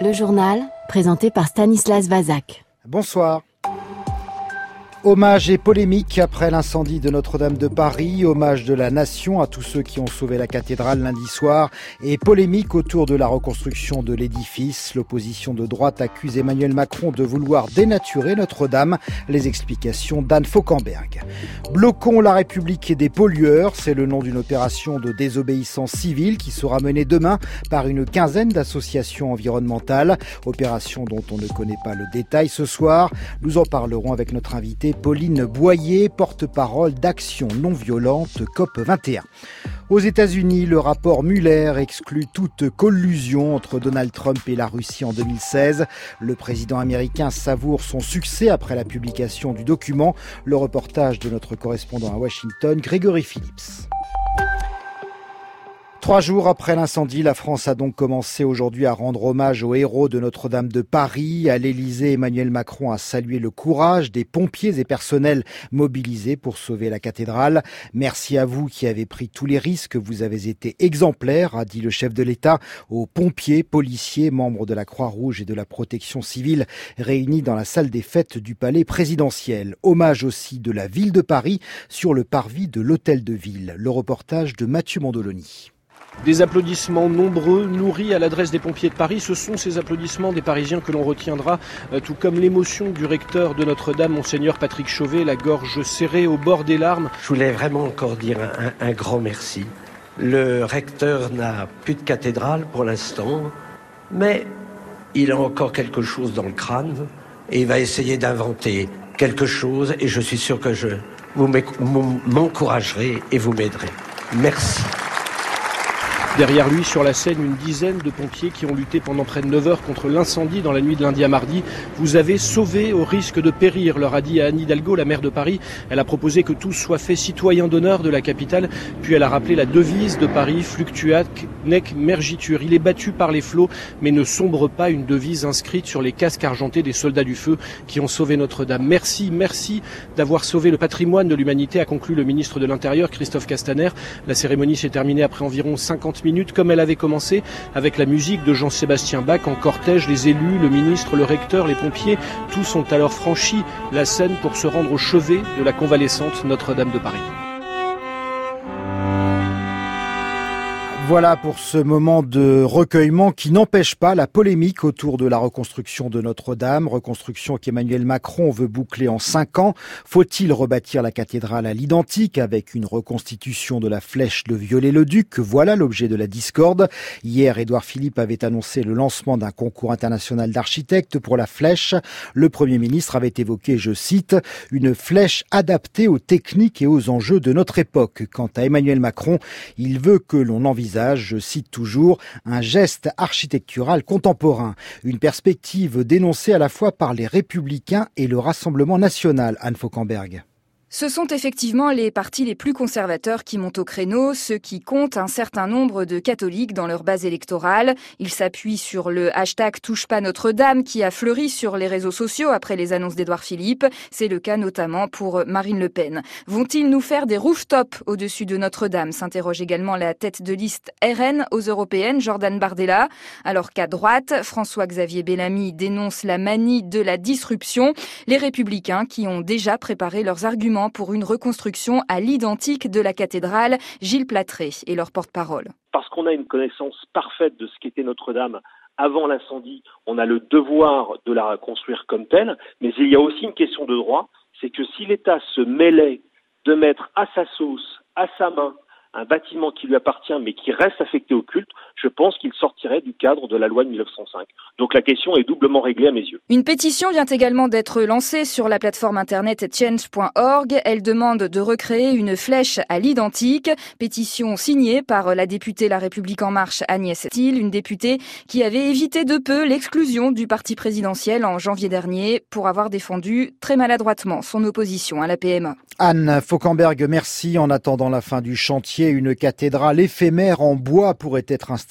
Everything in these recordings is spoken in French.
Le journal, présenté par Stanislas Vazak. Bonsoir. Hommage et polémique après l'incendie de Notre-Dame de Paris, hommage de la nation à tous ceux qui ont sauvé la cathédrale lundi soir et polémique autour de la reconstruction de l'édifice. L'opposition de droite accuse Emmanuel Macron de vouloir dénaturer Notre-Dame. Les explications d'Anne Fauquemberg. Bloquons la République des pollueurs, c'est le nom d'une opération de désobéissance civile qui sera menée demain par une quinzaine d'associations environnementales. Opération dont on ne connaît pas le détail ce soir. Nous en parlerons avec notre invité Pauline Boyer, porte-parole d'Action non violente COP21. Aux États-Unis, le rapport Mueller exclut toute collusion entre Donald Trump et la Russie en 2016. Le président américain savoure son succès après la publication du document. Le reportage de notre correspondant à Washington, Grégory Phillips. 3 jours après l'incendie, la France a donc commencé aujourd'hui à rendre hommage aux héros de Notre-Dame de Paris. À l'Élysée, Emmanuel Macron a salué le courage des pompiers et personnels mobilisés pour sauver la cathédrale. Merci à vous qui avez pris tous les risques. Vous avez été exemplaires, a dit le chef de l'État aux pompiers, policiers, membres de la Croix-Rouge et de la Protection civile réunis dans la salle des fêtes du Palais présidentiel. Hommage aussi de la ville de Paris sur le parvis de l'Hôtel de Ville. Le reportage de Mathieu Mondoloni. Des applaudissements nombreux, nourris à l'adresse des pompiers de Paris. Ce sont ces applaudissements des Parisiens que l'on retiendra, tout comme l'émotion du recteur de Notre-Dame, Monseigneur Patrick Chauvet, la gorge serrée au bord des larmes. Je voulais vraiment encore dire un grand merci. Le recteur n'a plus de cathédrale pour l'instant, mais il a encore quelque chose dans le crâne et il va essayer d'inventer quelque chose et je suis sûr que vous m'encouragerez et vous m'aiderez. Merci. Derrière lui, sur la scène, une dizaine de pompiers qui ont lutté pendant près de 9 heures contre l'incendie dans la nuit de lundi à mardi. Vous avez sauvé au risque de périr, leur a dit à Anne Hidalgo, la maire de Paris. Elle a proposé que tous soient faits citoyens d'honneur de la capitale. Puis elle a rappelé la devise de Paris, Fluctuat nec mergitur. Il est battu par les flots, mais ne sombre pas, une devise inscrite sur les casques argentés des soldats du feu qui ont sauvé Notre-Dame. Merci d'avoir sauvé le patrimoine de l'humanité, a conclu le ministre de l'Intérieur, Christophe Castaner. La cérémonie s'est terminée après environ 50 minutes, comme elle avait commencé, avec la musique de Jean-Sébastien Bach en cortège. Les élus, le ministre, le recteur, les pompiers, tous ont alors franchi la Seine pour se rendre au chevet de la convalescente Notre-Dame de Paris. Voilà pour ce moment de recueillement qui n'empêche pas la polémique autour de la reconstruction de Notre-Dame, reconstruction qu'Emmanuel Macron veut boucler en 5 ans. Faut-il rebâtir la cathédrale à l'identique avec une reconstitution de la flèche de Viollet-le-Duc? Voilà l'objet de la discorde. Hier, Édouard Philippe avait annoncé le lancement d'un concours international d'architectes pour la flèche. Le Premier ministre avait évoqué, je cite, une flèche adaptée aux techniques et aux enjeux de notre époque. Quant à Emmanuel Macron, il veut que l'on envisage, je cite toujours, un geste architectural contemporain. Une perspective dénoncée à la fois par les Républicains et le Rassemblement national, Anne Fauquemberg. Ce sont effectivement les partis les plus conservateurs qui montent au créneau, ceux qui comptent un certain nombre de catholiques dans leur base électorale. Ils s'appuient sur le hashtag Touche pas Notre-Dame qui a fleuri sur les réseaux sociaux après les annonces d'Édouard Philippe. C'est le cas notamment pour Marine Le Pen. Vont-ils nous faire des rooftops au-dessus de Notre-Dame, s'interroge également la tête de liste RN aux européennes, Jordan Bardella. Alors qu'à droite, François-Xavier Bellamy dénonce la manie de la disruption. Les Républicains qui ont déjà préparé leurs arguments pour une reconstruction à l'identique de la cathédrale, Gilles Platré est leur porte-parole. Parce qu'on a une connaissance parfaite de ce qu'était Notre-Dame avant l'incendie, on a le devoir de la reconstruire comme telle, mais il y a aussi une question de droit, c'est que si l'État se mêlait de mettre à sa sauce, à sa main, un bâtiment qui lui appartient mais qui reste affecté au culte, je pense qu'il sortirait du cadre de la loi de 1905. Donc la question est doublement réglée à mes yeux. Une pétition vient également d'être lancée sur la plateforme internet change.org. Elle demande de recréer une flèche à l'identique. Pétition signée par la députée La République En Marche Agnès Thiel, une députée qui avait évité de peu l'exclusion du parti présidentiel en janvier dernier pour avoir défendu très maladroitement son opposition à la PMA. Anne Fauquemberg, merci. En attendant la fin du chantier, une cathédrale éphémère en bois pourrait être installée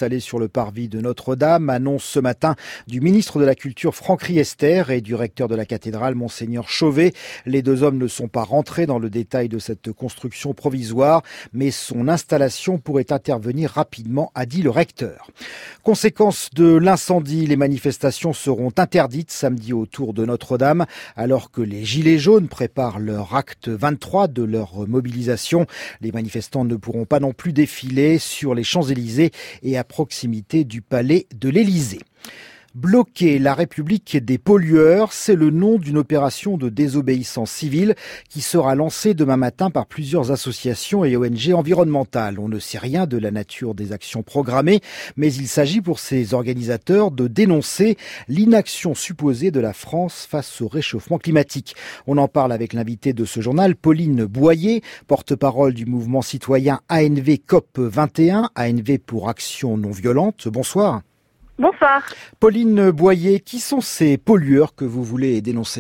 installés sur le parvis de Notre-Dame, annonce ce matin du ministre de la Culture Franck Riester et du recteur de la cathédrale Monseigneur Chauvet. Les deux hommes ne sont pas rentrés dans le détail de cette construction provisoire, mais son installation pourrait intervenir rapidement, a dit le recteur. Conséquence de l'incendie, les manifestations seront interdites samedi autour de Notre-Dame, alors que les Gilets jaunes préparent leur acte 23 de leur mobilisation. Les manifestants ne pourront pas non plus défiler sur les Champs-Élysées et à proximité du palais de l'Élysée. Bloquer la République des pollueurs, c'est le nom d'une opération de désobéissance civile qui sera lancée demain matin par plusieurs associations et ONG environnementales. On ne sait rien de la nature des actions programmées, mais il s'agit pour ces organisateurs de dénoncer l'inaction supposée de la France face au réchauffement climatique. On en parle avec l'invitée de ce journal, Pauline Boyer, porte-parole du mouvement citoyen ANV COP21, ANV pour Action non violente. Bonsoir. Bonsoir. Pauline Boyer, qui sont ces pollueurs que vous voulez dénoncer ?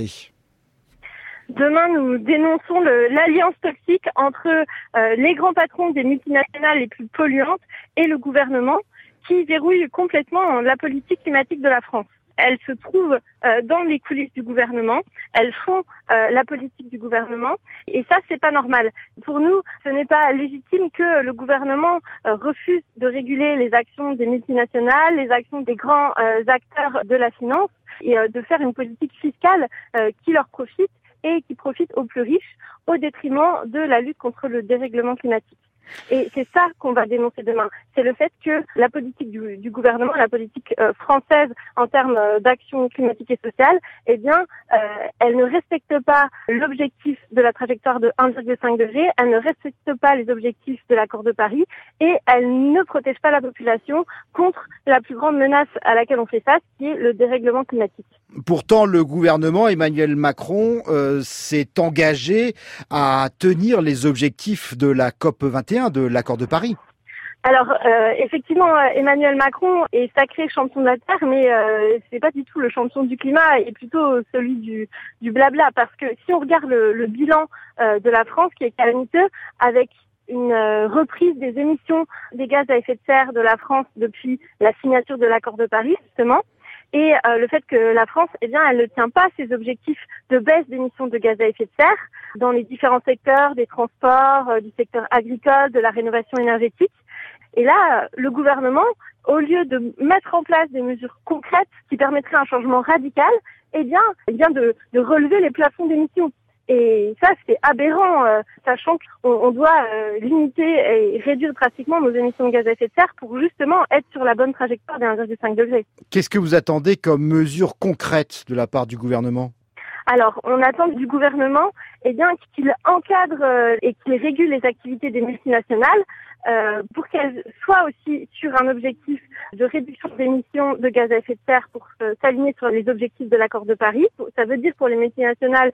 Demain, nous dénonçons l'alliance toxique entre les grands patrons des multinationales les plus polluantes et le gouvernement qui verrouille complètement la politique climatique de la France. Elles se trouvent dans les coulisses du gouvernement, elles font la politique du gouvernement et ça, c'est pas normal. Pour nous, ce n'est pas légitime que le gouvernement refuse de réguler les actions des multinationales, les actions des grands acteurs de la finance et de faire une politique fiscale qui leur profite et qui profite aux plus riches au détriment de la lutte contre le dérèglement climatique. Et c'est ça qu'on va dénoncer demain. C'est le fait que la politique du gouvernement, la politique française en termes d'action climatique et sociale, eh bien, elle ne respecte pas l'objectif de la trajectoire de 1,5 degré, elle ne respecte pas les objectifs de l'accord de Paris et elle ne protège pas la population contre la plus grande menace à laquelle on fait face, qui est le dérèglement climatique. Pourtant, le gouvernement, Emmanuel Macron, s'est engagé à tenir les objectifs de la COP21, de l'accord de Paris. Alors, effectivement, Emmanuel Macron est sacré champion de la Terre, mais c'est pas du tout le champion du climat, et plutôt celui du blabla. Parce que si on regarde le bilan de la France, qui est calamiteux, avec une reprise des émissions des gaz à effet de serre de la France depuis la signature de l'accord de Paris, justement, et le fait que la France, eh bien, elle ne tient pas ses objectifs de baisse d'émissions de gaz à effet de serre dans les différents secteurs, des transports, du secteur agricole, de la rénovation énergétique. Et là, le gouvernement, au lieu de mettre en place des mesures concrètes qui permettraient un changement radical, eh bien de relever les plafonds d'émissions. Et ça, c'est aberrant, sachant qu'on doit limiter et réduire drastiquement nos émissions de gaz à effet de serre pour justement être sur la bonne trajectoire des 1,5 degrés. Qu'est-ce que vous attendez comme mesure concrète de la part du gouvernement ? Alors, on attend du gouvernement qu'il encadre et qu'il régule les activités des multinationales pour qu'elles soient aussi sur un objectif de réduction d'émissions de gaz à effet de serre pour s'aligner sur les objectifs de l'accord de Paris. Ça veut dire pour les multinationales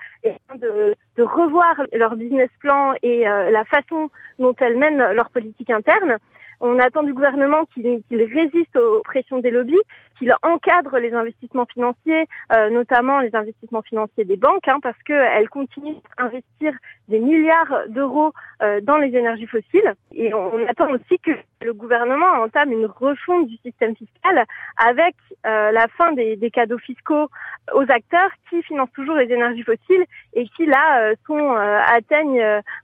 de revoir leur business plan et la façon dont elles mènent leur politique interne. On attend du gouvernement qu'il résiste aux pressions des lobbies, qu'il encadre les investissements financiers, notamment les investissements financiers des banques, parce qu'elles continuent d'investir des milliards d'euros dans les énergies fossiles. Et on attend aussi que le gouvernement entame une refonte du système fiscal avec la fin des cadeaux fiscaux aux acteurs qui financent toujours les énergies fossiles et qui là atteignent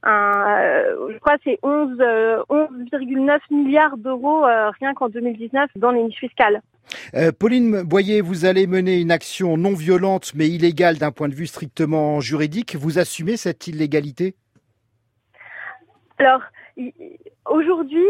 je crois c'est 11,9 milliards d'euros rien qu'en 2019 dans les niches fiscales. Pauline Boyer, vous allez mener une action non violente mais illégale d'un point de vue strictement juridique. Vous assumez cette illégalité ? Alors, aujourd'hui,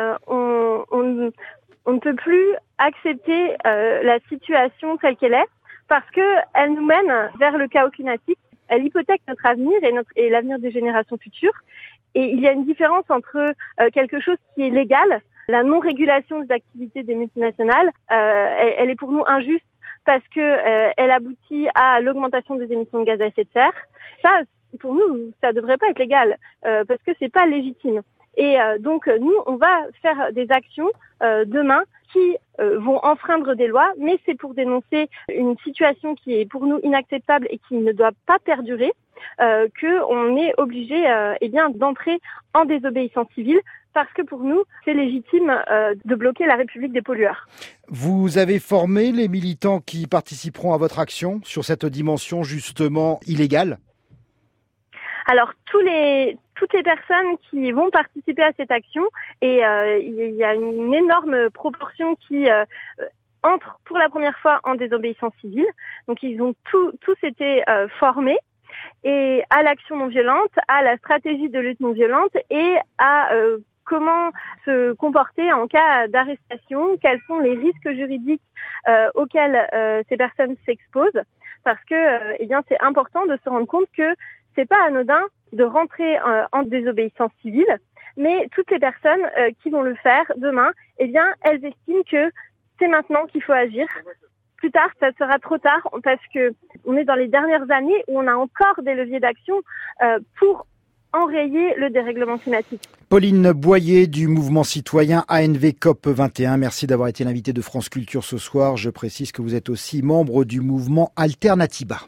on ne peut plus accepter la situation telle qu'elle est parce qu'elle nous mène vers le chaos climatique. Elle hypothèque notre avenir et l'avenir des générations futures. Et il y a une différence entre quelque chose qui est légal, la non-régulation des activités des multinationales, elle est pour nous injuste parce que elle aboutit à l'augmentation des émissions de gaz à effet de serre. Ça, pour nous, ça devrait pas être légal parce que c'est pas légitime. Et donc nous, on va faire des actions demain qui vont enfreindre des lois, mais c'est pour dénoncer une situation qui est pour nous inacceptable et qui ne doit pas perdurer, qu'on est obligé d'entrer en désobéissance civile parce que pour nous, c'est légitime de bloquer la République des pollueurs. Vous avez formé les militants qui participeront à votre action sur cette dimension justement illégale ? Alors, toutes les personnes qui vont participer à cette action, et il y a une énorme proportion qui entrent pour la première fois en désobéissance civile. Donc, ils ont tous été formés et à l'action non violente, à la stratégie de lutte non violente et à comment se comporter en cas d'arrestation, quels sont les risques juridiques auxquels ces personnes s'exposent, parce que c'est important de se rendre compte que c'est pas anodin de rentrer en désobéissance civile, mais toutes les personnes qui vont le faire demain, elles estiment que c'est maintenant qu'il faut agir. Plus tard, ça sera trop tard, parce que on est dans les dernières années où on a encore des leviers d'action pour enrayer le dérèglement climatique. Pauline Boyer du mouvement citoyen ANV COP 21, merci d'avoir été l'invitée de France Culture ce soir. Je précise que vous êtes aussi membre du mouvement Alternatiba.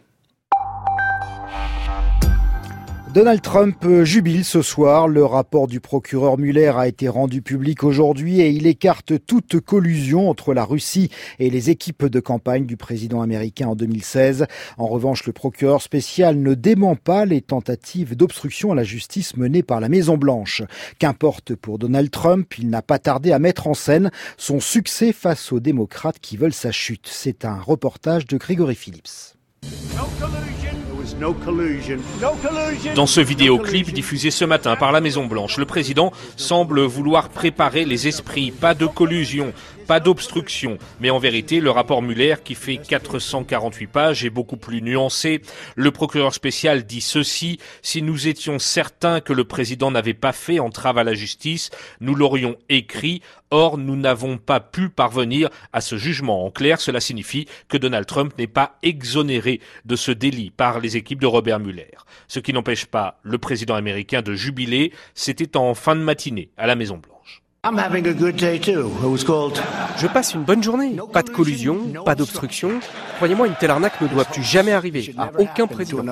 Donald Trump jubile ce soir. Le rapport du procureur Mueller a été rendu public aujourd'hui et il écarte toute collusion entre la Russie et les équipes de campagne du président américain en 2016. En revanche, le procureur spécial ne dément pas les tentatives d'obstruction à la justice menées par la Maison-Blanche. Qu'importe pour Donald Trump, il n'a pas tardé à mettre en scène son succès face aux démocrates qui veulent sa chute. C'est un reportage de Grégory Phillips. Dans ce vidéoclip diffusé ce matin par la Maison-Blanche, le président semble vouloir préparer les esprits. Pas de collusion, pas d'obstruction. Mais en vérité, le rapport Mueller, qui fait 448 pages, est beaucoup plus nuancé. Le procureur spécial dit ceci: si nous étions certains que le président n'avait pas fait entrave à la justice, nous l'aurions écrit. Or, nous n'avons pas pu parvenir à ce jugement. En clair, cela signifie que Donald Trump n'est pas exonéré de ce délit par les équipes de Robert Mueller. Ce qui n'empêche pas le président américain de jubiler. C'était en fin de matinée à la Maison-Blanche. Je passe une bonne journée. Pas de collusion, pas d'obstruction. Croyez-moi, une telle arnaque ne doit plus jamais arriver à aucun président.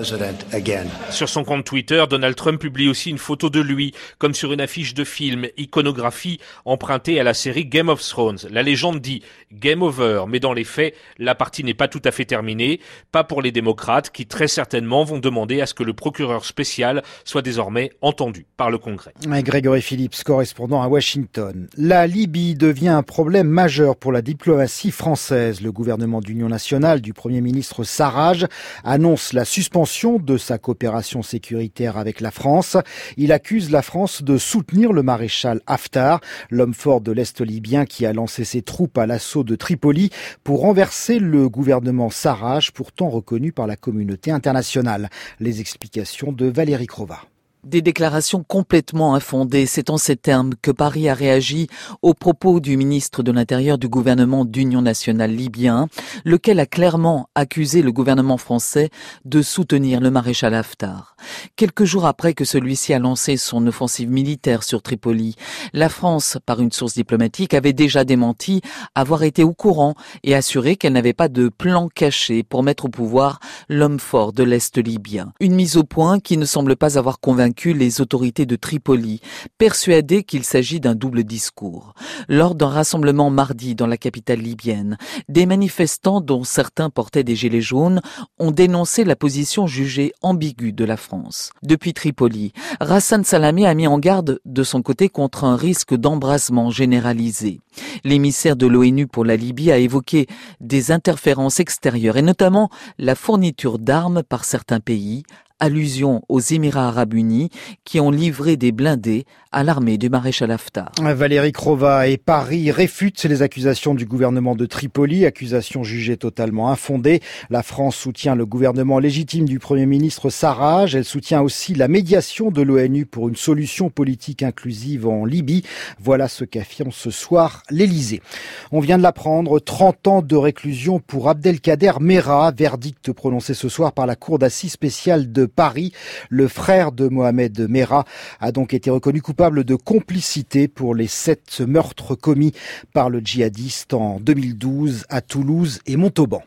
Sur son compte Twitter, Donald Trump publie aussi une photo de lui, comme sur une affiche de film, iconographie empruntée à la série Game of Thrones. La légende dit Game Over, mais dans les faits, la partie n'est pas tout à fait terminée. Pas pour les démocrates, qui très certainement vont demander à ce que le procureur spécial soit désormais entendu par le Congrès. Grégory Phillips, correspondant à Washington. La Libye devient un problème majeur pour la diplomatie française. Le gouvernement d'union nationale du Premier ministre Sarraj annonce la suspension de sa coopération sécuritaire avec la France. Il accuse la France de soutenir le maréchal Haftar, l'homme fort de l'Est libyen qui a lancé ses troupes à l'assaut de Tripoli pour renverser le gouvernement Sarraj, pourtant reconnu par la communauté internationale. Les explications de Valérie Crova. Des déclarations complètement infondées, c'est en ces termes que Paris a réagi aux propos du ministre de l'Intérieur du gouvernement d'union nationale libyen, lequel a clairement accusé le gouvernement français de soutenir le maréchal Haftar. Quelques jours après que celui-ci a lancé son offensive militaire sur Tripoli, la France, par une source diplomatique, avait déjà démenti avoir été au courant et assuré qu'elle n'avait pas de plan caché pour mettre au pouvoir l'homme fort de l'Est libyen. Une mise au point qui ne semble pas avoir convaincu les autorités de Tripoli, persuadées qu'il s'agit d'un double discours. Lors d'un rassemblement mardi dans la capitale libyenne, des manifestants, dont certains portaient des gilets jaunes, ont dénoncé la position jugée ambiguë de la France. Depuis Tripoli, Hassan Salamé a mis en garde de son côté contre un risque d'embrasement généralisé. L'émissaire de l'ONU pour la Libye a évoqué des interférences extérieures et notamment la fourniture d'armes par certains pays, allusion aux Émirats arabes unis qui ont livré des blindés à l'armée du maréchal Haftar. Valérie Crova et Paris réfutent les accusations du gouvernement de Tripoli, accusations jugées totalement infondées. La France soutient le gouvernement légitime du Premier ministre Sarraj. Elle soutient aussi la médiation de l'ONU pour une solution politique inclusive en Libye. Voilà ce qu'affirme ce soir l'Élysée. On vient de l'apprendre, 30 ans de réclusion pour Abdelkader Merah, verdict prononcé ce soir par la Cour d'assises spéciale de Paris. Le frère de Mohamed Merah a donc été reconnu coupable de complicité pour les 7 meurtres commis par le djihadiste en 2012 à Toulouse et Montauban.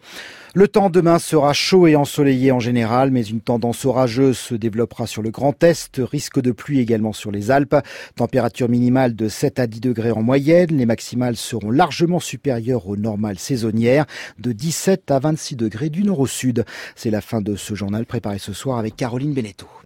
Le temps demain sera chaud et ensoleillé en général, mais une tendance orageuse se développera sur le Grand Est, risque de pluie également sur les Alpes. Température minimale de 7 à 10 degrés en moyenne, les maximales seront largement supérieures aux normales saisonnières, de 17 à 26 degrés du nord au sud. C'est la fin de ce journal préparé ce soir avec Caroline Beneteau.